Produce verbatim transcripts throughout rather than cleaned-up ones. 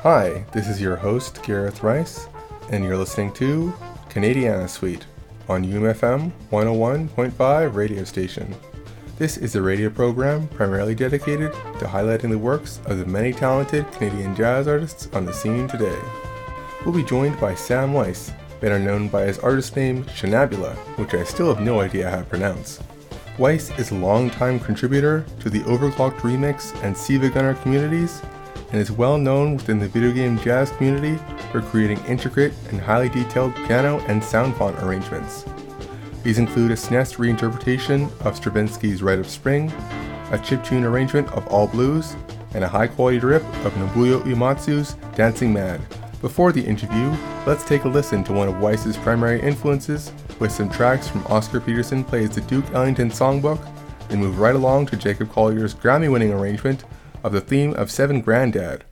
Hi, this is your host, Gareth Rice, and you're listening to Canadiana Suite on U M F M one oh one point five radio station. This is a radio program primarily dedicated to highlighting the works of the many talented Canadian jazz artists on the scene today. We'll be joined by Sam Weiss, better known by his artist name Shanabula, which I still have no idea how to pronounce. Weiss is a longtime contributor to the Overclocked Remix and Siva Gunner communities, and is well known within the video game jazz community for creating intricate and highly detailed piano and sound font arrangements. These include a S N E S reinterpretation of Stravinsky's Rite of Spring, a chiptune arrangement of All Blues, and a high-quality rip of Nobuyo Uematsu's Dancing Mad. Before the interview, let's take a listen to one of Weiss's primary influences with some tracks from Oscar Peterson Plays the Duke Ellington Songbook, and move right along to Jacob Collier's Grammy-winning arrangement of the theme of Seven Grandad.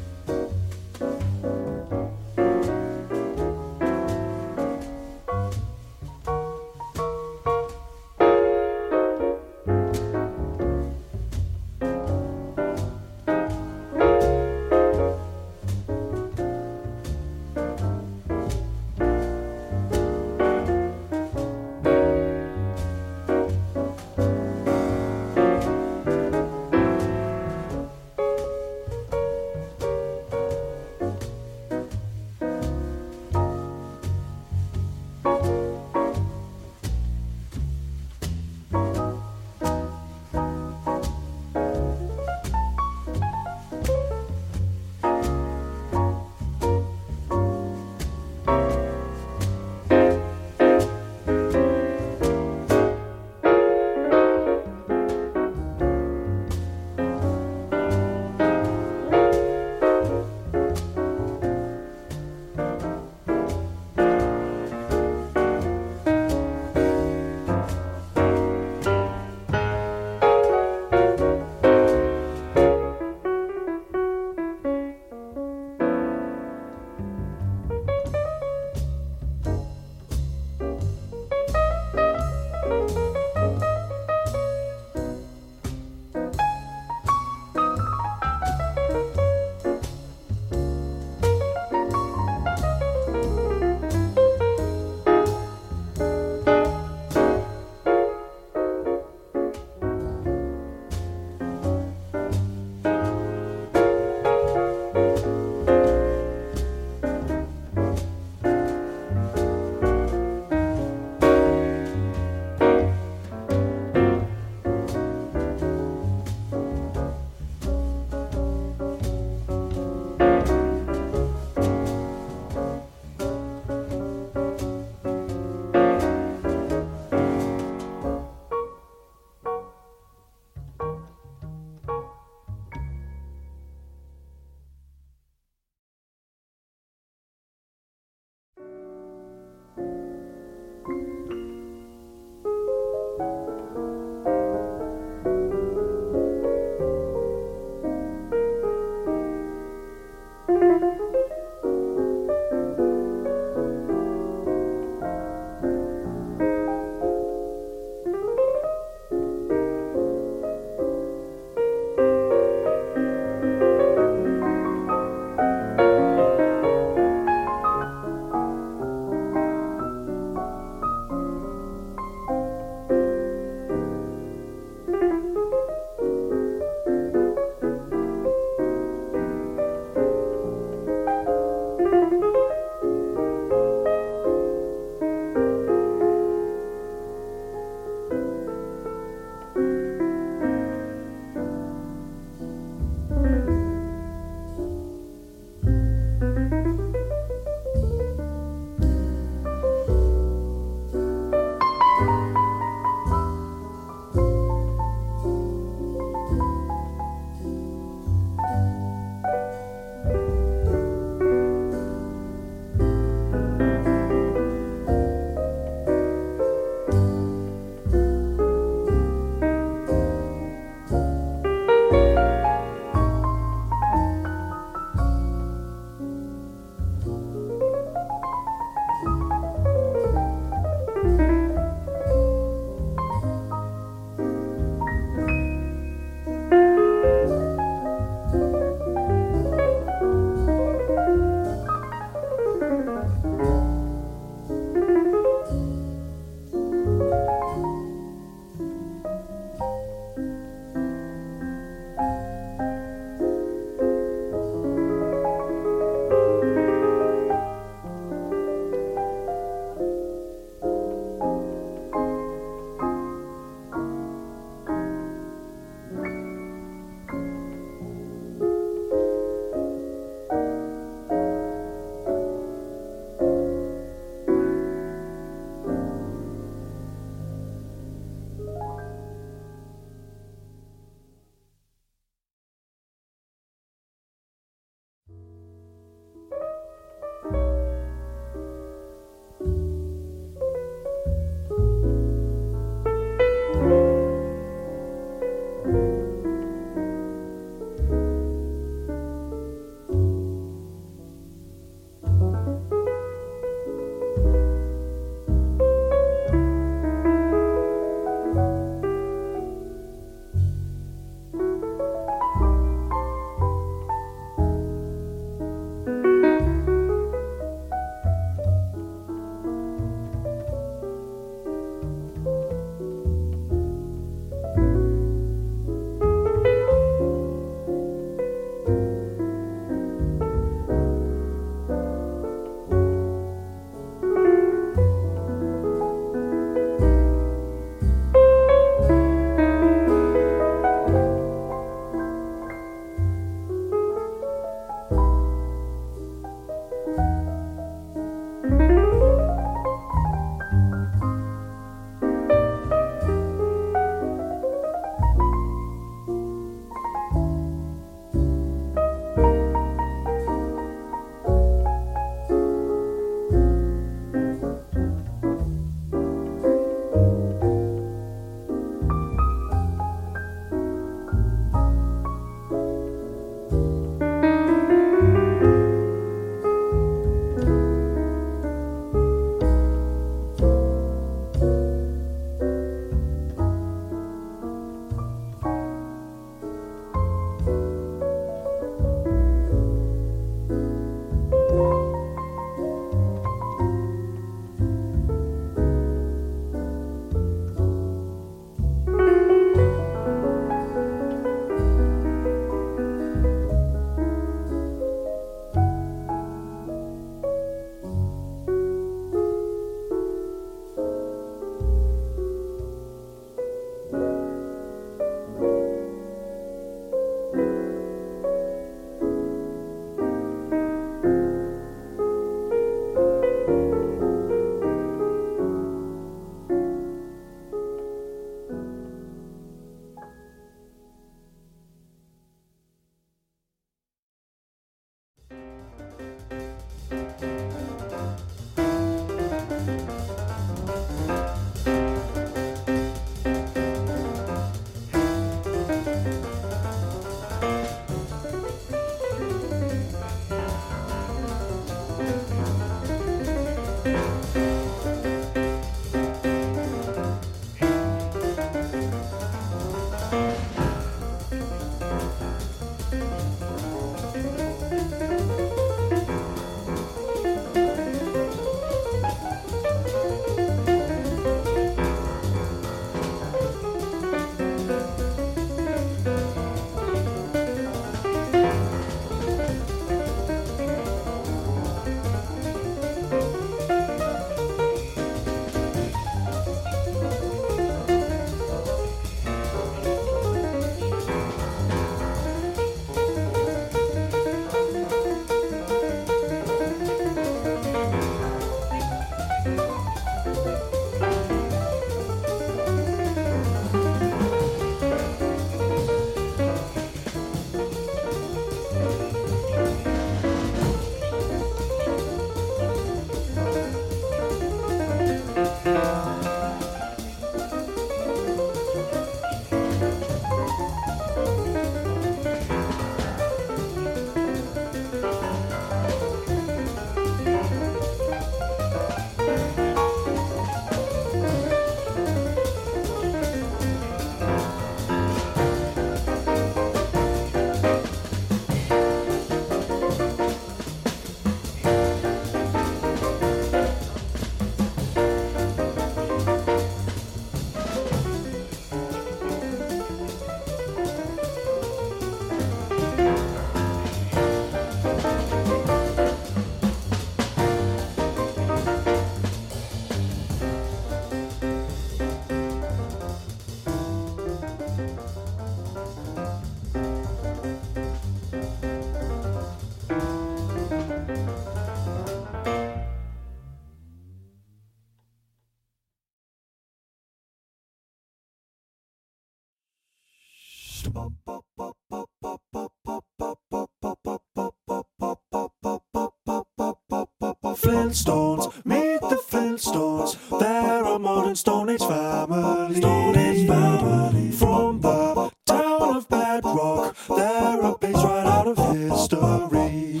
Flintstones, meet the Flintstones. They're a modern Stone Age family. Stone Age family. From the town of Bedrock, they're a page right out of history.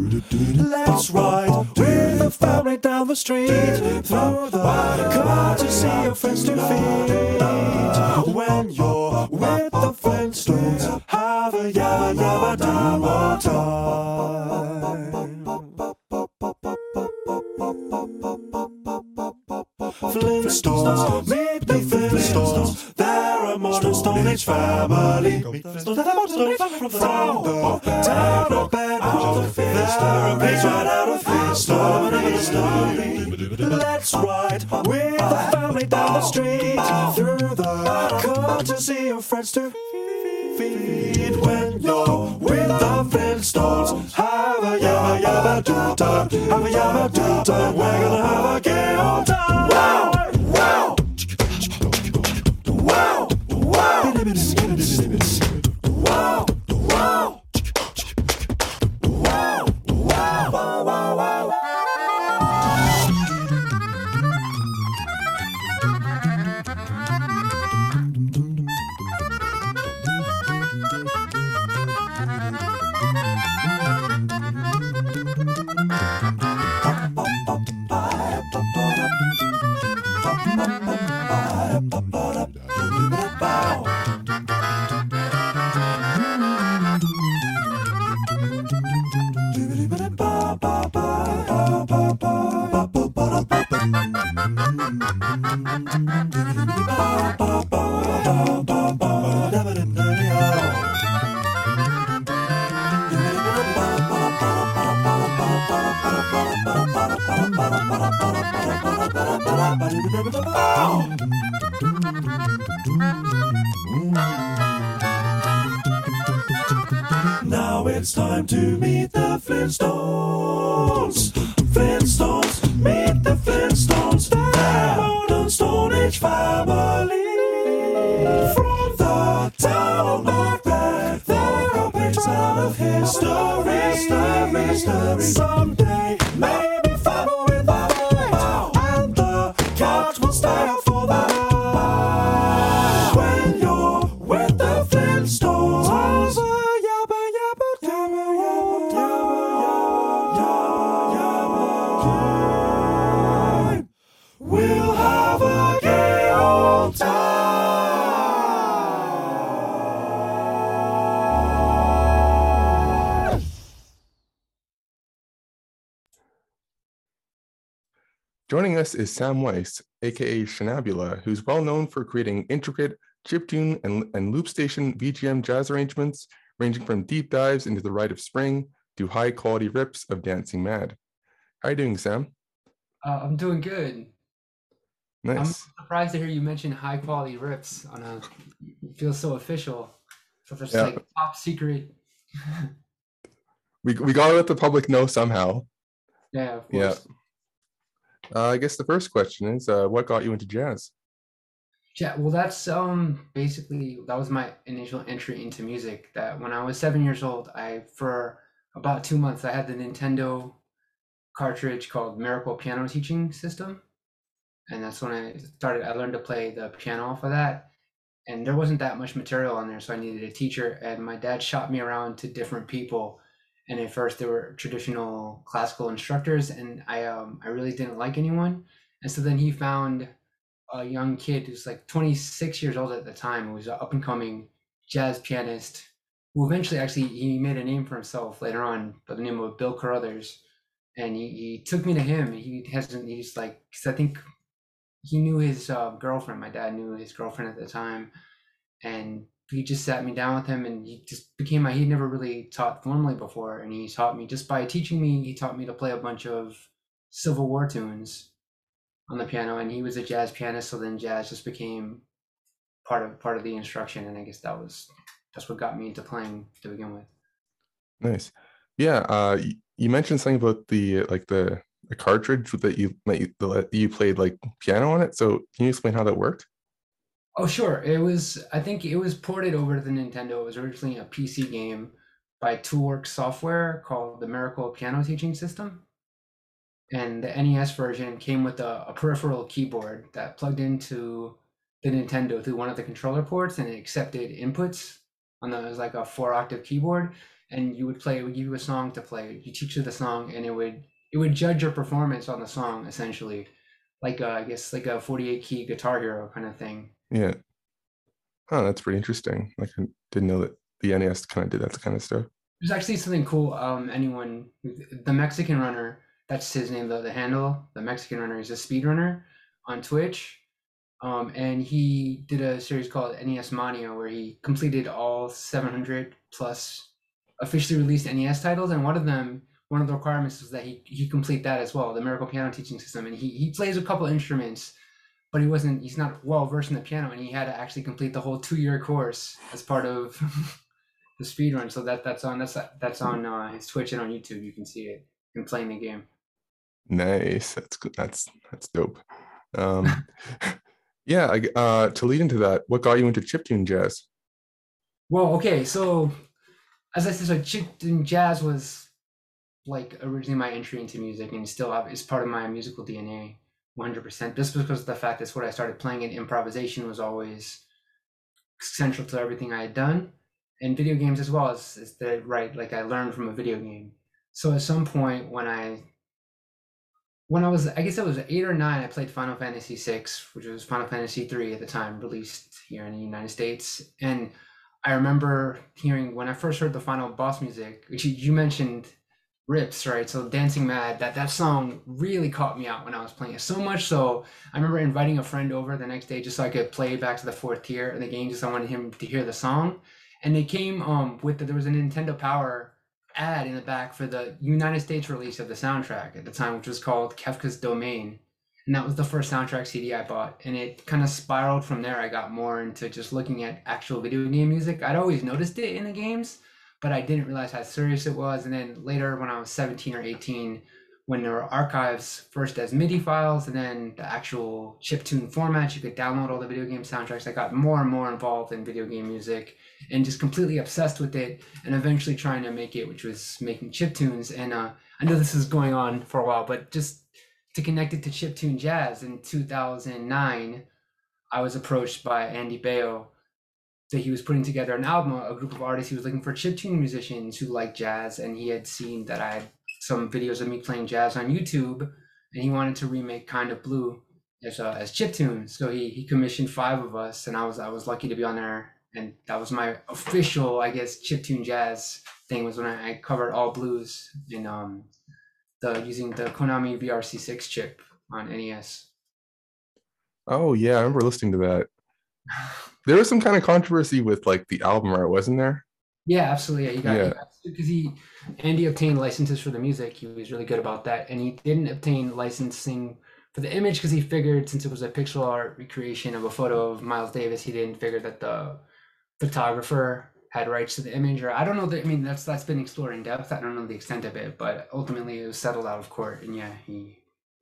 Let's ride with the family down the street, through the courtesy of friends to feed. When you're with the Flintstones, have a yabba yabba dabba time. Flintstones, meet the Flintstones. They're a modern Stone Age family. From the town of Bedrock, they're a page right out of history. Let's ride with the family down the street, through the courtesy of friends to feed. When you're with the Flintstones, have a yabba yabba do time, have a yabba do time. We're gonna have a gay old time. Wow, wow, wow, wow, wow, wow, wow, wow, wow, wow, wow. Now it's time to meet the Flintstones. Flintstones, meet the Flintstones. They're modern Stone Age family. From the town of Bedrock, they're a page out of history. History. Someday, maybe family with the boy, and the couch will stay up for the night. When you're with the Flintstones, yabba yabba yabba yabba yabba yabba yabba. Joining us is Sam Weiss, aka Shenabula, who's well known for creating intricate chiptune and, and loop station V G M jazz arrangements, ranging from deep dives into the Rite of Spring to high quality rips of Dancing Mad. How are you doing, Sam? Uh, I'm doing good. I'm Nice. surprised to hear you mention high quality rips on a. It feels so official. So that's Yeah, like top secret. we, we got to let the public know somehow. Yeah, of Yeah. course. Uh, I guess the first question is, uh, what got you into jazz? Yeah, well, that's um basically that was my initial entry into music. That when I was seven years old, I for about two months I had the Nintendo cartridge called Miracle Piano Teaching System, and that's when I started. I learned to play the piano off of that, and there wasn't that much material on there, so I needed a teacher. And my dad shot me around to different people, and at first they were traditional classical instructors, and I um I really didn't like anyone, and so then he found a young kid who's like twenty-six years old at the time, who was an up and coming jazz pianist, who eventually actually he made a name for himself later on by the name of Bill Carruthers, and he, he took me to him. He hasn't he's like 'cause I think he knew his uh, girlfriend. My dad knew his girlfriend at the time, and he just sat me down with him, and he just became my. He'd never really taught formally before, and he taught me just by teaching me. He taught me to play a bunch of Civil War tunes on the piano, and he was a jazz pianist. So then jazz just became part of part of the instruction, and I guess that was that's what got me into playing to begin with. Nice. Yeah. Uh, you, you mentioned something about the like the, the cartridge that you that you, that you played like piano on it. So can you explain how that worked? Oh, sure. It was, I think it was ported over to the Nintendo. It was originally a P C game by Toolworks Software called the Miracle Piano Teaching System. And the N E S version came with a, a peripheral keyboard that plugged into the Nintendo through one of the controller ports, and it accepted inputs on the, it was like a four octave keyboard. And you would play, it would give you a song to play. You teach you the song, and it would it would judge your performance on the song, essentially. Like a, I guess like a forty-eight key Guitar Hero kind of thing. Yeah. Oh, that's pretty interesting. Like I didn't know that the N E S kind of did that kind of stuff. There's actually something cool. Um, anyone, the Mexican Runner, that's his name, the, the handle, the Mexican Runner, is a speedrunner on Twitch. Um, and he did a series called N E S Mania where he completed all seven hundred plus officially released N E S titles. And one of them, one of the requirements was that he, he complete that as well, the Miracle Piano Teaching System. And he, he plays a couple instruments, but he wasn't, he's not well versed in the piano, and he had to actually complete the whole two year course as part of the speed run. So that that's on that's that's on uh, his Twitch and on YouTube. You can see it and playing the game. Nice. That's good. That's that's dope. Um, yeah. I, uh, to lead into that, what got you into chiptune jazz? Well, okay, so as I said, so chiptune jazz was like originally my entry into music, and still have, is part of my musical D N A, one hundred percent. Just because of the fact that's what I started playing, and improvisation was always central to everything I had done, and video games as well. As, as the right, like I learned from a video game. So at some point when I when I was, I guess it was eight or nine, I played Final Fantasy six, which was Final Fantasy three at the time, released here in the United States. And I remember hearing, when I first heard the final boss music, which you, you mentioned rips, right? So Dancing Mad, that, that song really caught me out when I was playing it. So much so, I remember inviting a friend over the next day just so I could play back to the fourth tier in the game, just so I wanted him to hear the song. And they came um with, the, there was a Nintendo Power ad in the back for the United States release of the soundtrack at the time, which was called Kefka's Domain. And that was the first soundtrack C D I bought. And it kind of spiraled from there. I got more into just looking at actual video game music. I'd always noticed it in the games, but I didn't realize how serious it was. And then later when I was seventeen or eighteen, when there were archives, first as MIDI files and then the actual chiptune format, you could download all the video game soundtracks. I got more and more involved in video game music and just completely obsessed with it, and eventually trying to make it, which was making chiptunes. And uh, I know this is going on for a while, but just to connect it to chiptune jazz, in two thousand nine, I was approached by Andy Baio that he was putting together an album, a group of artists. He was looking for chiptune musicians who like jazz, and he had seen that I had some videos of me playing jazz on YouTube, and he wanted to remake Kind of Blue as uh, as chiptunes. So he he commissioned five of us, and I was I was lucky to be on there. And that was my official, I guess, chiptune jazz thing, was when I, I covered all blues in um the using the Konami V R C six chip on N E S. Oh yeah, I remember listening to that. There was some kind of controversy with like the album art, wasn't there? Yeah, absolutely. Yeah, he got he Yeah, got because he Andy obtained licenses for the music. He was really good about that, and he didn't obtain licensing for the image because he figured since it was a pixel art recreation of a photo of Miles Davis, he didn't figure that the photographer had rights to the image. Or I don't know that. I mean, that's that's been explored in depth. I don't know the extent of it, but ultimately it was settled out of court, and yeah, he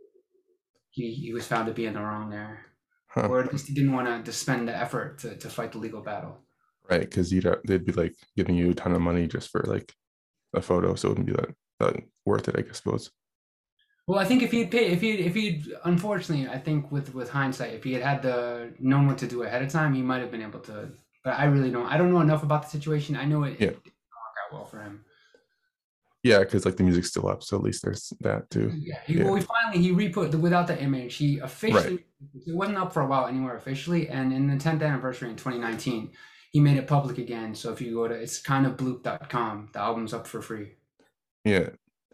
he he was found to be in the wrong there, huh. or at least he didn't want to spend the effort to to fight the legal battle. Right, because you'd they'd be like giving you a ton of money just for like a photo, so it wouldn't be that, that worth it, I guess, suppose. Well, I think if he'd paid, if he, if he'd, unfortunately, I think with with hindsight, if he had had the known what to do ahead of time, he might have been able to. But I really don't. I don't know enough about the situation. I know it, Yeah, it didn't work out well for him. yeah, because like the music's still up, so at least there's that too. Yeah. He, Yeah, well, he finally he re-put the without the image. He right. officially it wasn't up for a while anywhere officially, and in the tenth anniversary in twenty nineteen, he made it public again. So if you go to it's kind of bloop dot com, the album's up for free. Yeah,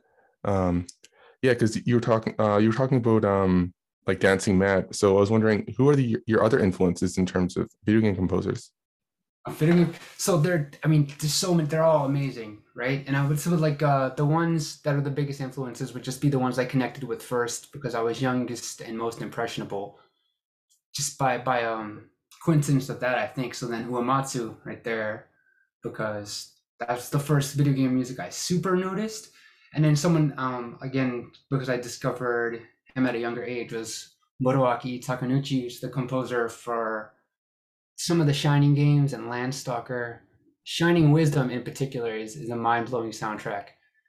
um, yeah, because you were talking, uh, you were talking about um like Dancing Mad. So I was wondering, who are the your other influences in terms of video game composers? Fitting. So they're, I mean, there's so many, they're all amazing, right? And I would say like uh, the ones that are the biggest influences would just be the ones I connected with first because I was youngest and most impressionable, just by by um coincidence of that, I think. So then Uematsu right there, because that's the first video game music I super noticed. And then someone um again because I discovered him at a younger age was Moroaki Takanouchi, who's the composer for some of the Shining games and Landstalker. Shining Wisdom in particular is, is a mind-blowing soundtrack.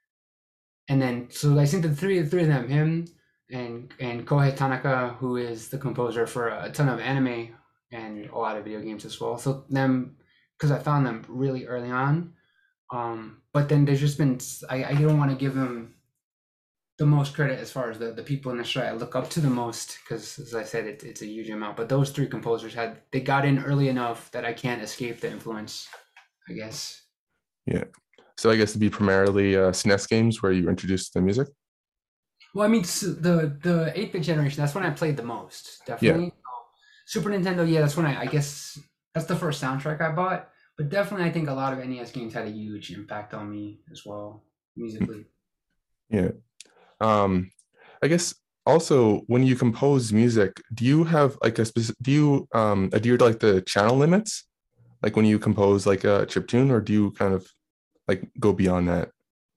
And then so I think the three the three of them, him and and Kohei Tanaka, who is the composer for a ton of anime and a lot of video games as well. So them because I found them really early on. Um, but then there's just been I, I don't want to give them the most credit as far as the, the people in the show I look up to the most because as I said it, it's a huge amount, but those three composers had they got in early enough that I can't escape the influence, I guess. Yeah, so I guess it'd be primarily uh, S N E S games where you introduce the music. Well, I mean the the eight-bit generation, that's when I played the most, Yeah, definitely. Super Nintendo, yeah, that's when I I guess that's the first soundtrack I bought, but definitely I think a lot of N E S games had a huge impact on me as well musically. yeah. Um, I guess also when you compose music, do you have like a specific, do you um adhere to like the channel limits? Like when you compose like a chip tune, or do you kind of like go beyond that?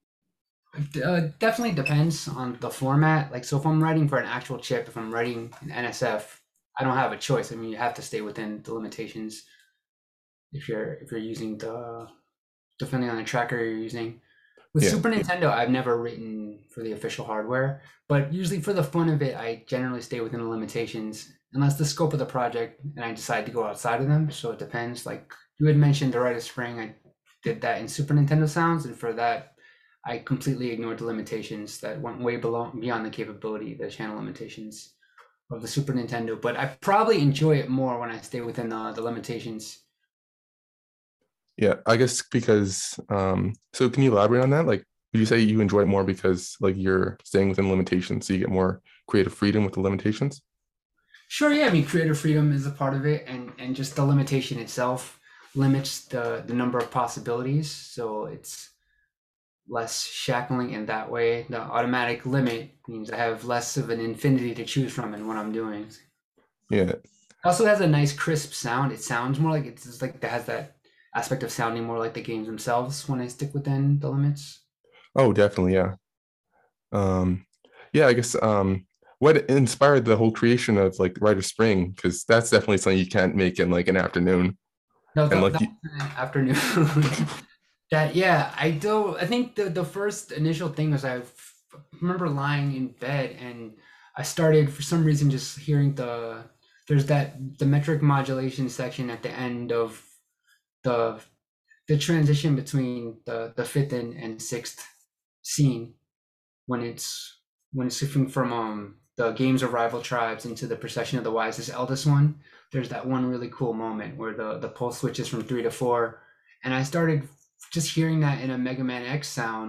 Uh, definitely depends on the format. Like, so if I'm writing for an actual chip, if I'm writing an N S F, I don't have a choice. I mean, you have to stay within the limitations if you're if you're using the depending on the tracker you're using. With Yeah, Super Nintendo, I've never written for the official hardware, but usually for the fun of it, I generally stay within the limitations unless the scope of the project and I decide to go outside of them. So it depends. Like you had mentioned, the Rite of Spring, I did that in Super Nintendo sounds, and for that, I completely ignored the limitations that went way below beyond the capability, the channel limitations of the Super Nintendo. But I probably enjoy it more when I stay within the, the limitations. yeah. I guess because um, so can you elaborate on that? Like, would you say you enjoy it more because like you're staying within limitations, so you get more creative freedom with the limitations? Sure, yeah. I mean, creative freedom is a part of it, and and just the limitation itself limits the the number of possibilities. So it's less shackling in that way. The automatic limit means I have less of an infinity to choose from in what I'm doing. It Yeah, also has a nice crisp sound. It sounds more like it's just like it has that aspect of sounding more like the games themselves when I stick within the limits. oh, definitely, yeah. Um, yeah, I guess um, what inspired the whole creation of like Rite of Spring? Because that's definitely something you can't make in like an afternoon. No, And that, like, that you, was in the afternoon. That yeah, I do. I think the the first initial thing was I f- remember lying in bed and I started for some reason just hearing the there's that the metric modulation section at the end of the the transition between the the fifth and, and sixth scene when it's when it's shifting from um the games of rival tribes into the procession of the wisest eldest one. There's that one really cool moment where the the pulse switches from three to four, and I started just hearing that in a Mega Man X sound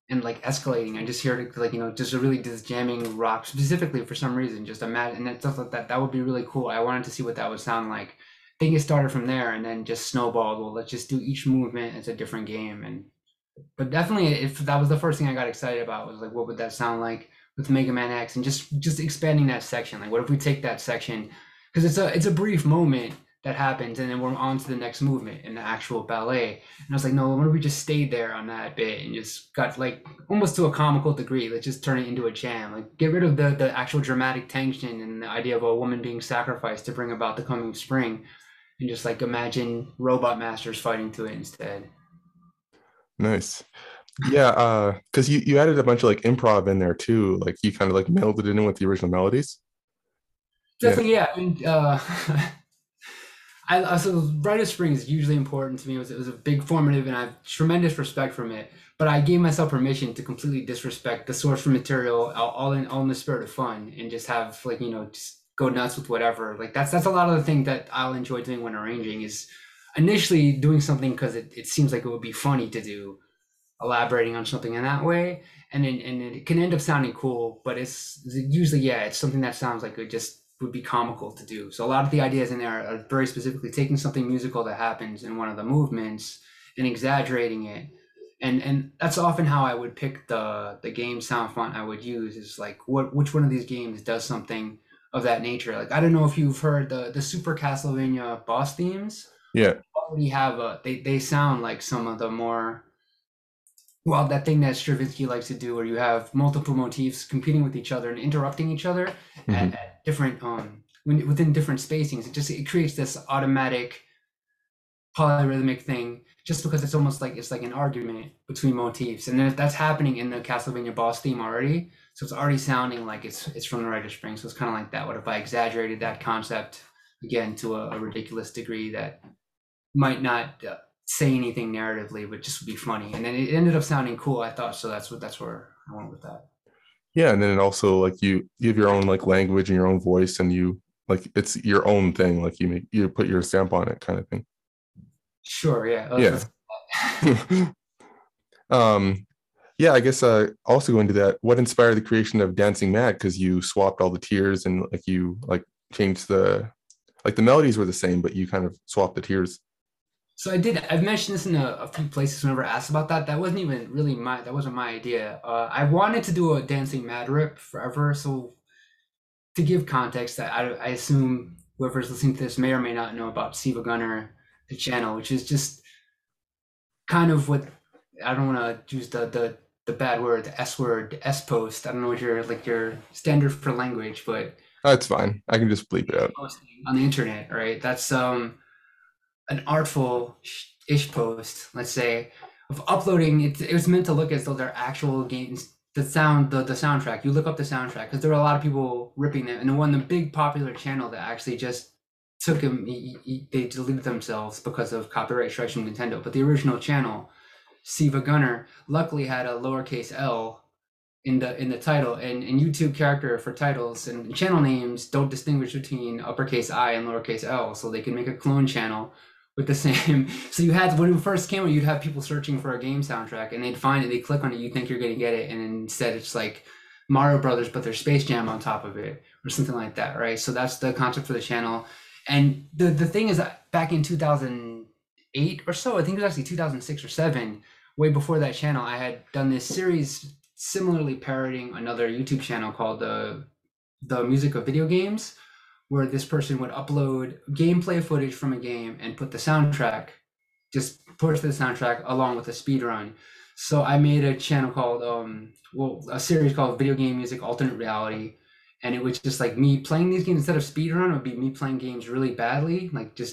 and like escalating. I just hear it like, you know, just a really just jamming rock specifically for some reason. Just imagine and stuff like that. That would be really cool. I wanted to see what that would sound like. I think it started from there and then just snowballed. Well, let's just do each movement as a different game. And but definitely, if that was the first thing I got excited about, was like, what would that sound like with Mega Man X, and just just expanding that section. Like, what if we take that section, because it's a it's a brief moment that happens, and then we're on to the next movement in the actual ballet. And I was like, no, what if we just stayed there on that bit and just got like almost to a comical degree? Let's just turn it into a jam. Like, get rid of the the actual dramatic tension and the idea of a woman being sacrificed to bring about the coming spring, and just like imagine robot masters fighting to it instead. Nice. Yeah, uh, because you, you added a bunch of like improv in there too. Like you kind of like melded it in with the original melodies. Definitely, yeah. I mean, uh, I so Rite of Spring is hugely important to me. It was, it was a big formative, and I have tremendous respect from it. But I gave myself permission to completely disrespect the source material, all, all in all in the spirit of fun, and just have like, you know, just go nuts with whatever. Like that's that's a lot of the thing that I'll enjoy doing when arranging, is initially doing something because it, it seems like it would be funny to do, elaborating on something in that way, and then and it can end up sounding cool, but it's usually, yeah, it's something that sounds like it just would be comical to do. So a lot of the ideas in there are very specifically taking something musical that happens in one of the movements and exaggerating it. And and that's often how I would pick the the game sound font I would use, is like, what which one of these games does something of that nature. Like, I don't know if you've heard the the Super Castlevania boss themes. Yeah. Already have a they, they sound like some of the more, well, that thing that Stravinsky likes to do, where you have multiple motifs competing with each other and interrupting each other mm-hmm. at, at different um when, within different spacings. It just it creates this automatic polyrhythmic thing, just because it's almost like it's like an argument between motifs, and then that's happening in the Castlevania boss theme already. So it's already sounding like it's it's from the Rite of Spring. So it's kind of like that. What if I exaggerated that concept again to a, a ridiculous degree that might not uh, say anything narratively, but just would be funny, and then it ended up sounding cool, I thought. So that's what that's where I went with that. Yeah, and then it also, like, you you have your own like language and your own voice, and you like it's your own thing. Like you make you put your stamp on it, kind of thing. Sure. Yeah. Yeah. um, yeah. I guess uh, also go into that. What inspired the creation of Dancing Mad? Because you swapped all the tiers and like you like changed the like the melodies were the same, but you kind of swapped the tiers. So I did. I've mentioned this in a, a few places whenever asked about that. That wasn't even really my. That wasn't my idea. Uh, I wanted to do a Dancing Mad rip forever. So to give context, I, I assume whoever's listening to this may or may not know about Siva Gunner, the channel, which is just kind of what, I don't want to use the the the bad word, the S word, the S post. I don't know what your like your standard for language, but that's fine. I can just bleep it out. On the internet, right? That's um. an artful-ish post, let's say, of uploading. It, it was meant to look as though they're actual games. The sound, the, the soundtrack, you look up the soundtrack, because there were a lot of people ripping them. And the one, the big popular channel that actually just took them, he, he, they deleted themselves because of copyright strikes from Nintendo. But the original channel, Siva Gunner, luckily had a lowercase L in the in the title, and, and YouTube character for titles and channel names don't distinguish between uppercase I and lowercase L, so they can make a clone channel with the same. So you had, when it first came out, you'd have people searching for a game soundtrack, and they'd find it, they click on it, you think you're going to get it, and instead it's like Mario Brothers, but there's Space Jam on top of it, or something like that, right? So that's the concept for the channel. And the the thing is, that back in two thousand eight or so, I think it was actually two thousand six or seven, way before that channel, I had done this series similarly parodying another YouTube channel called the the Music of Video Games, where this person would upload gameplay footage from a game and put the soundtrack, just push the soundtrack along with a speed run. So I made a channel called, um, well, a series called Video Game Music Alternate Reality. And it was just like me playing these games. Instead of speed run, it would be me playing games really badly, like just,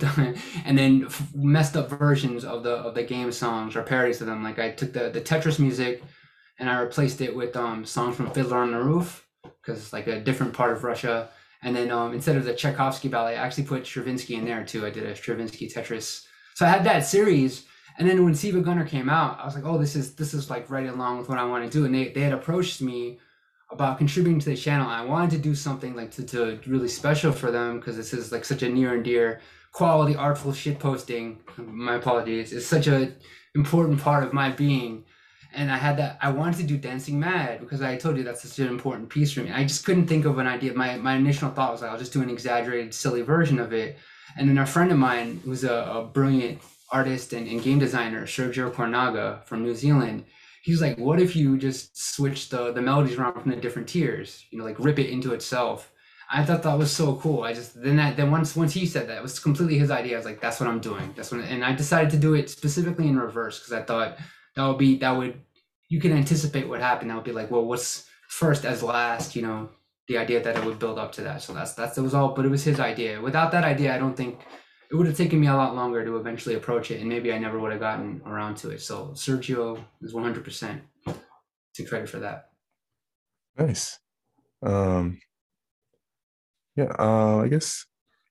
and then messed up versions of the of the game songs or parodies of them. Like I took the, the Tetris music and I replaced it with um, songs from Fiddler on the Roof, because it's like a different part of Russia. And then um, instead of the Tchaikovsky ballet, I actually put Stravinsky in there too. I did a Stravinsky Tetris. So I had that series. And then when Siva Gunner came out, I was like, oh, this is this is like right along with what I want to do. And they, they had approached me about contributing to the channel. I wanted to do something like to, to really special for them, because this is like such a near and dear quality, artful shit posting. My apologies. It's such a important part of my being. and I had that. I wanted to do Dancing Mad because I told you that's such an important piece for me. I just couldn't think of an idea. My my initial thought was like, I'll just do an exaggerated, silly version of it. And then a friend of mine, who's a, a brilliant artist and, and game designer, Sergio Cornaga from New Zealand, he was like, what if you just switch the the melodies around from the different tiers? You know, like rip it into itself. I thought that was so cool. I just then that then once once he said that, it was completely his idea. I was like, that's what I'm doing. That's what, and I decided to do it specifically in reverse because I thought that would be that would you can anticipate what happened. That would be like, well, what's first as last? You know, the idea that it would build up to that. So that's that's it was all, but it was his idea. Without that idea, I don't think it would have taken me a lot longer to eventually approach it, and maybe I never would have gotten around to it. So Sergio is one hundred percent to credit for that. Nice. Um, yeah, uh, I guess.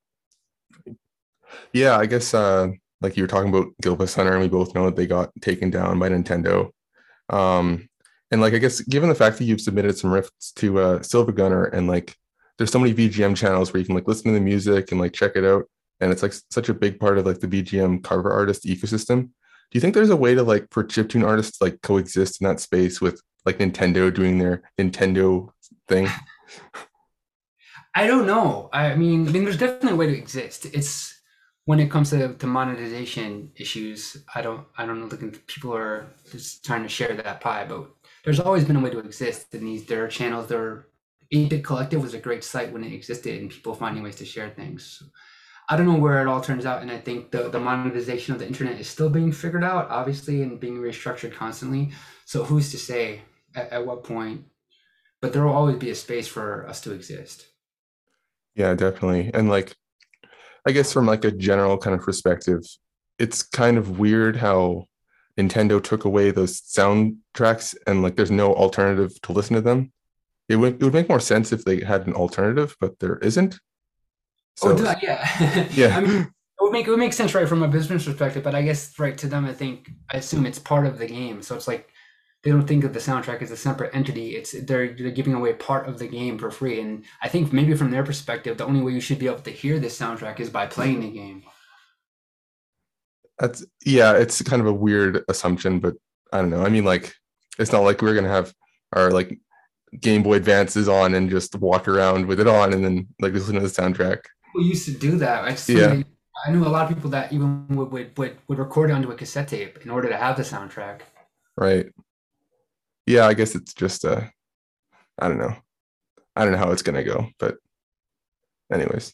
Yeah, I guess. Uh, like you were talking about Gilbus Hunter, and we both know that they got taken down by Nintendo. Um, and like I guess, given the fact that you've submitted some riffs to uh, Silver Gunner, and like there's so many V G M channels where you can like listen to the music and like check it out, and it's like such a big part of like the V G M cover artist ecosystem. Do you think there's a way to like for chiptune artists like coexist in that space with like Nintendo doing their Nintendo thing? I don't know. I mean, I mean, there's definitely a way to exist. It's when it comes to, to monetization issues. I don't, I don't know. Looking, people are just trying to share that pie, but there's always been a way to exist. And these, there are channels. There are eight bit Collective was a great site when it existed, and people finding ways to share things. So I don't know where it all turns out, and I think the the monetization of the internet is still being figured out, obviously, and being restructured constantly. So who's to say at, at what point? But there will always be a space for us to exist. Yeah, definitely. And like I guess from like a general kind of perspective, it's kind of weird how Nintendo took away those soundtracks and like there's no alternative to listen to them. It would it would make more sense if they had an alternative, but there isn't. Oh, So did I- yeah. yeah, I mean, it would make it would make sense, right, from a business perspective. But I guess, right, to them, I think I assume it's part of the game. So it's like they don't think of the soundtrack as a separate entity. It's they're they're giving away part of the game for free. And I think maybe from their perspective, the only way you should be able to hear this soundtrack is by playing the game. that's yeah, it's kind of a weird assumption, but I don't know. I mean, like it's not like we're gonna have our like Game Boy Advances on and just walk around with it on and then like listen to the soundtrack. People used to do that. I just Yeah, I knew a lot of people that even would would, would, would record it onto a cassette tape in order to have the soundtrack. right. Yeah, I guess it's just uh I don't know. I don't know how it's gonna go, but anyways.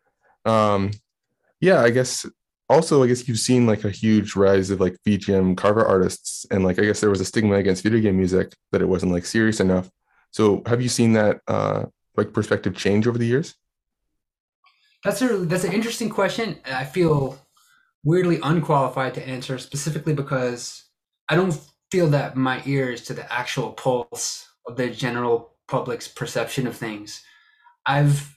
Um yeah, I guess also I guess you've seen like a huge rise of like V G M cover artists and like I guess there was a stigma against video game music that it wasn't like serious enough. So have you seen that uh like perspective change over the years? That's a that's an interesting question. And I feel weirdly unqualified to answer specifically because I don't feel that my ear is to the actual pulse of the general public's perception of things. I've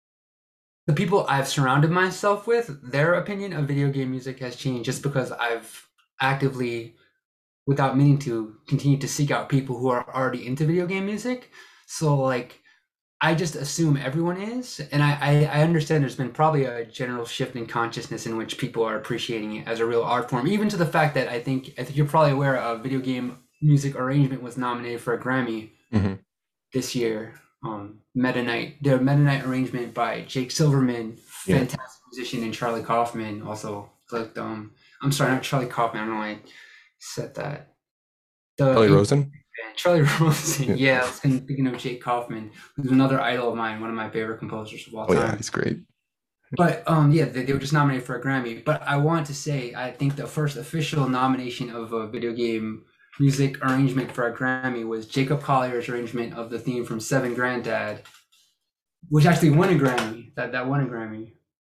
the people I've surrounded myself with, their opinion of video game music has changed just because I've actively, without meaning to, continue to seek out people who are already into video game music. So like I just assume everyone is, and I, I, I understand there's been probably a general shift in consciousness in which people are appreciating it as a real art form, even to the fact that I think I think you're probably aware a video game music arrangement was nominated for a Grammy Hmm. this year. Um, Meta Knight, the Meta Knight arrangement by Jake Silverman, Yeah. fantastic musician, and Charlie Kaufman also. Like, um, I'm sorry, not Charlie Kaufman. I don't know why I said that. The Kelly Rosen? Charlie Rosen. Yeah. Yeah, I was thinking of Jake Kaufman, who's another idol of mine, one of my favorite composers of all Oh yeah, time. he's great. But um, yeah, they, they were just nominated for a Grammy. But I want to say, I think the first official nomination of a video game music arrangement for a Grammy was Jacob Collier's arrangement of the theme from Seven Granddad, which actually won a Grammy. That that won a Grammy.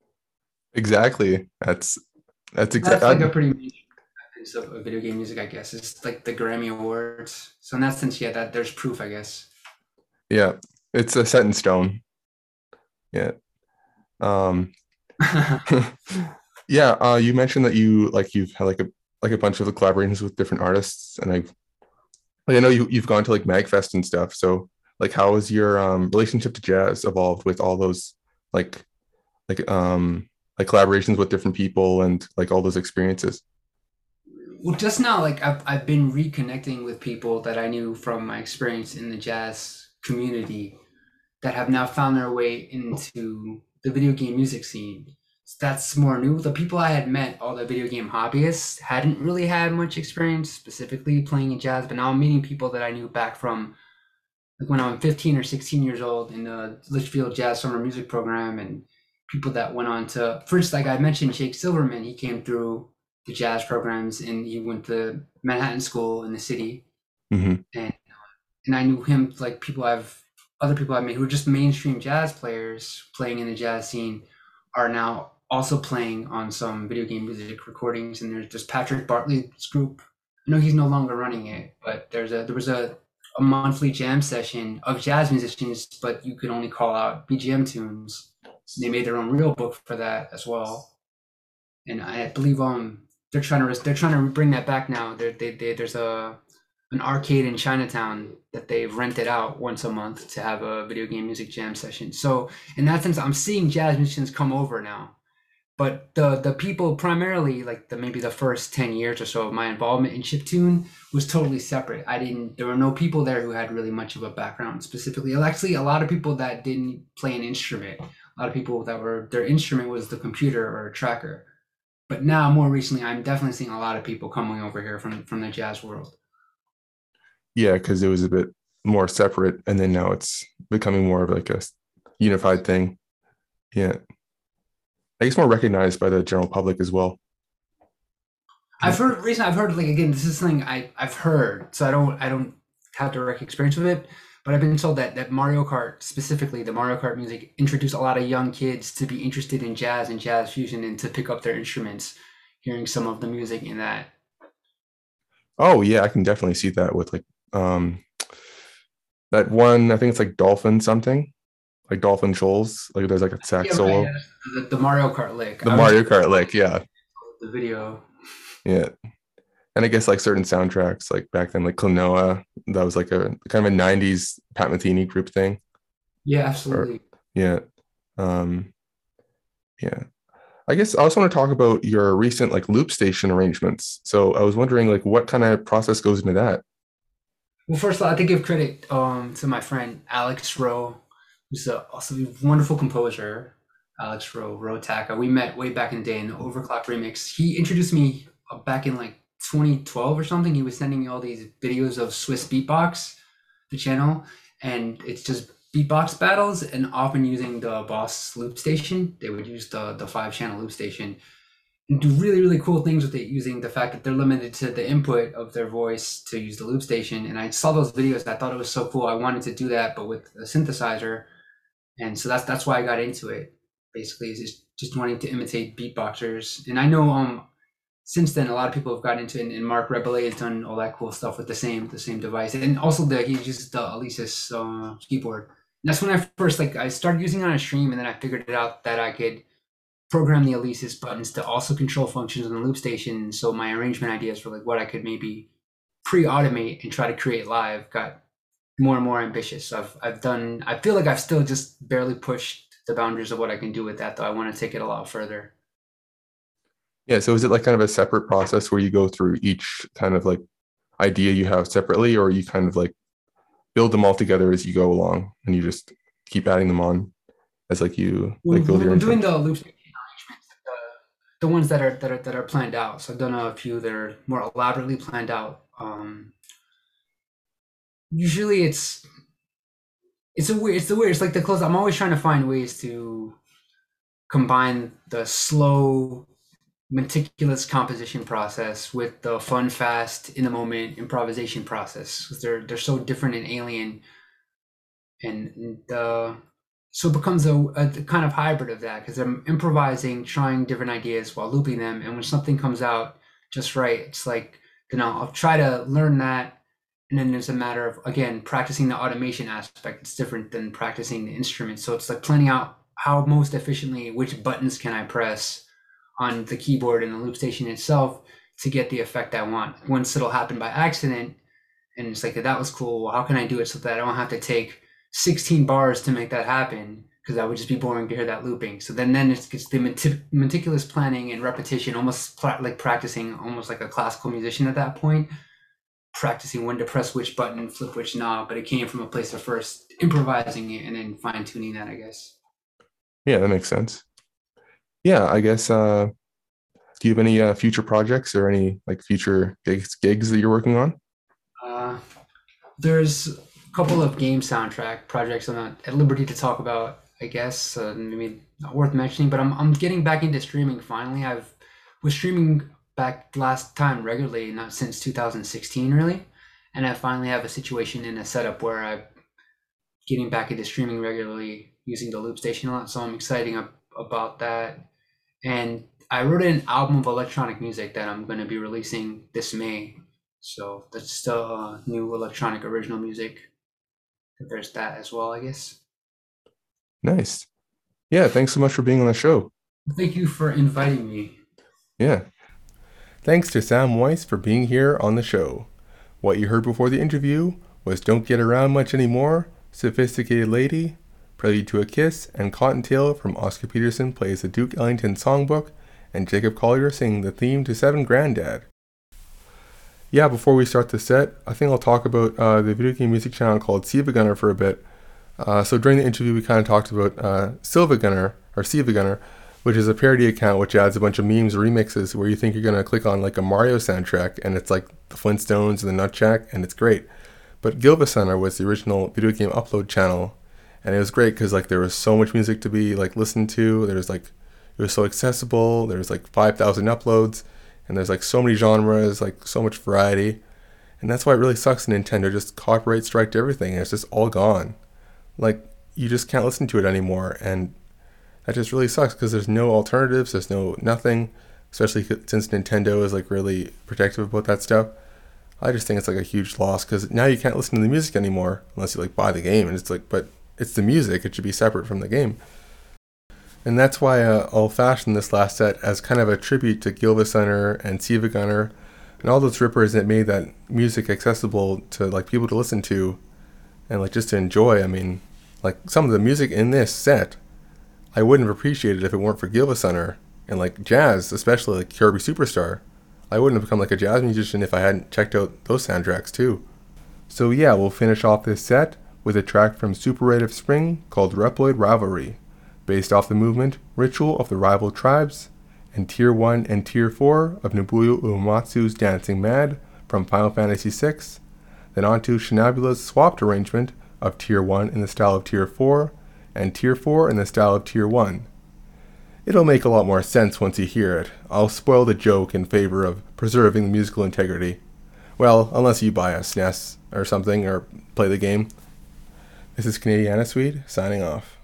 Exactly. That's that's That's like a exactly pretty major piece of, of video game music, I guess. It's like the Grammy Awards. So in that sense, yeah, that there's proof, I guess. yeah. It's a set in stone. Yeah. Um yeah, uh you mentioned that you like you've had like a like a bunch of collaborations with different artists and I like, I know you you've gone to like Magfest and stuff. So like how has your um relationship to jazz evolved with all those like like um like collaborations with different people and like all those experiences? Well, just now, like I've I've been reconnecting with people that I knew from my experience in the jazz community that have now found their way into the video game music scene. So that's more new. The people I had met, all the video game hobbyists, hadn't really had much experience specifically playing in jazz, but now I'm meeting people that I knew back from like when I was fifteen or sixteen years old in the Litchfield Jazz Summer Music Program, and people that went on to, first, like I mentioned, Jake Silverman, he came through the jazz programs and he went to Manhattan School in the city. Mm-hmm. And and I knew him, like people I've, other people I've met who are just mainstream jazz players playing in the jazz scene are now also playing on some video game music recordings. And there's just Patrick Bartley's group. I know he's no longer running it, but there's a there was a, a monthly jam session of jazz musicians, but you could only call out B G M tunes. So they made their own real book for that as well. And I believe um they're trying to they're trying to bring that back now. They they they there's a an arcade in Chinatown that they've rented out once a month to have a video game music jam session. So in that sense, I'm seeing jazz musicians come over now. But the the people primarily, like the maybe the first ten years or so of my involvement in chiptune was totally separate. I didn't there were no people there who had really much of a background specifically. Actually, a lot of people that didn't play an instrument. A lot of people that were their instrument was the computer or a tracker. But now more recently, I'm definitely seeing a lot of people coming over here from from the jazz world. Yeah, because it was a bit more separate, and then now it's becoming more of like a unified thing. Yeah, I guess more recognized by the general public as well. I've heard recently. I've heard like again, this is something I I've heard, so I don't I don't have direct experience with it, but I've been told that that Mario Kart, specifically the Mario Kart music, introduced a lot of young kids to be interested in jazz and jazz fusion and to pick up their instruments, hearing some of the music in that. Oh yeah, I can definitely see that with like um that one. I think it's like Dolphin something, like Dolphin Shoals. Like there's like a sax Yeah, solo. right, yeah, the, the Mario Kart lick. The I was Mario Kart lick, yeah, the video. yeah. And I guess like certain soundtracks, like back then, like Klonoa, that was like a kind of a nineties Pat Metheny group thing. Yeah, Or absolutely. yeah, um, yeah. I guess I also want to talk about your recent like loop station arrangements. So I was wondering like what kind of process goes into that? Well, first of all, I have to give credit um to my friend Alex Rowe, who's a, also a wonderful composer. Alex Rowe, Rowe Taka. We met way back in the day in the Overclock remix. He introduced me uh, back in like twenty twelve or something. He was sending me all these videos of Swiss Beatbox, the channel, and it's just beatbox battles, and often using the Boss loop station. They would use the the five channel loop station and do really really cool things with it, using the fact that they're limited to the input of their voice to use the loop station. And I saw those videos and I thought it was so cool. I wanted to do that, but with a synthesizer. And so that's that's why I got into it. Basically, is just just wanting to imitate beatboxers. And I know um since then a lot of people have gotten into it, and Mark Rebele has done all that cool stuff with the same the same device. And also the he uses the Alesis uh, keyboard. And that's when I first like I started using it on a stream, and then I figured it out that I could program the Alesis buttons to also control functions on the loop station. So my arrangement ideas for like what I could maybe pre-automate and try to create live got more and more ambitious. So I've I've done I feel like I've still just barely pushed the boundaries of what I can do with that, though I want to take it a lot further. Yeah. So is it like kind of a separate process where you go through each kind of like idea you have separately, or you kind of like build them all together as you go along and you just keep adding them on as like you When, like build when your I'm own doing thing? the loop station arrangements, the, the ones that are that are that are planned out. So I've done a few that are more elaborately planned out. Um, usually it's it's a weird it's the weird it's like the close. I'm always trying to find ways to combine the slow meticulous composition process with the fun fast in the moment improvisation process, because they're they're so different and alien. And uh so it becomes a, a kind of hybrid of that, because I'm improvising, trying different ideas while looping them, and when something comes out just right, it's like, you know, I'll try to learn that. And then there's a matter of, again, practicing the automation aspect. It's different than practicing the instrument. So it's like planning out how most efficiently, which buttons can I press on the keyboard and the loop station itself to get the effect I want. Once it'll happen by accident, and it's like, that was cool. Well, how can I do it so that I don't have to take sixteen bars to make that happen? because that would just be boring to hear that looping. So then, then it's, it's the metic- meticulous planning and repetition, almost pla- like practicing, almost like a classical musician at that point, practicing when to press which button, flip which knob. But it came from a place of first improvising it and then fine tuning that, I guess. Yeah, that makes sense. Yeah, I guess. Uh, do you have any uh, future projects or any like future gigs, gigs that you're working on? Uh, there's a couple of game soundtrack projects I'm not at liberty to talk about, I guess. Uh, maybe not worth mentioning, but I'm I'm getting back into streaming finally. I've was streaming back last time regularly, not since two thousand sixteen really, and I finally have a situation in a setup where I'm getting back into streaming regularly using the Loop Station a lot. So I'm excited ab- about that. And I wrote an album of electronic music that I'm going to be releasing this May. So that's still uh, new electronic original music. There's that as well, I guess. Nice. Yeah, thanks so much for being on the show. Thank you for inviting me. Yeah. Thanks to Sam Weiss for being here on the show. What you heard before the interview was Don't Get Around Much Anymore, Sophisticated Lady, Prelude to a Kiss, and Cottontail from Oscar Peterson plays the Duke Ellington songbook, and Jacob Collier singing the theme to Seven Grandad. Yeah, before we start the set, I think I'll talk about uh, the video game music channel called Siva Gunner for a bit. Uh, so during the interview, we kind of talked about uh, Silva Gunner, or Siva Gunner, which is a parody account which adds a bunch of memes or remixes where you think you're going to click on like a Mario soundtrack, and it's like the Flintstones and the Nutjack, and it's great. But Gilva Center was the original video game upload channel, and it was great because like there was so much music to be like listened to. There was like it was so accessible. There was like five thousand uploads, and there's like so many genres, like so much variety, and that's why it really sucks. Nintendo just copyright striked everything, and it's just all gone. Like you just can't listen to it anymore, and that just really sucks because there's no alternatives. There's no nothing, especially since Nintendo is like really protective about that stuff. I just think it's like a huge loss because now you can't listen to the music anymore unless you like buy the game, and it's like, but it's the music, it should be separate from the game. And that's why uh, I'll fashion this last set as kind of a tribute to Gilva Center and Siva Gunner and all those rippers that made that music accessible to like people to listen to and like just to enjoy. I mean, like some of the music in this set, I wouldn't have appreciated if it weren't for Gilva Center and like jazz, especially like Kirby Superstar. I wouldn't have become like a jazz musician if I hadn't checked out those soundtracks too. So yeah, we'll finish off this set with a track from Super Rite of Spring called Reploid Rivalry, based off the movement Ritual of the Rival Tribes, and Tier one and Tier four of Nobuo Uematsu's Dancing Mad from Final Fantasy six, then onto Shinabula's swapped arrangement of Tier one in the style of Tier four, and Tier four in the style of Tier one. It'll make a lot more sense once you hear it. I'll spoil the joke in favor of preserving the musical integrity. Well, unless you buy a S N E S or something, or play the game. This is Canadiana Suite, signing off.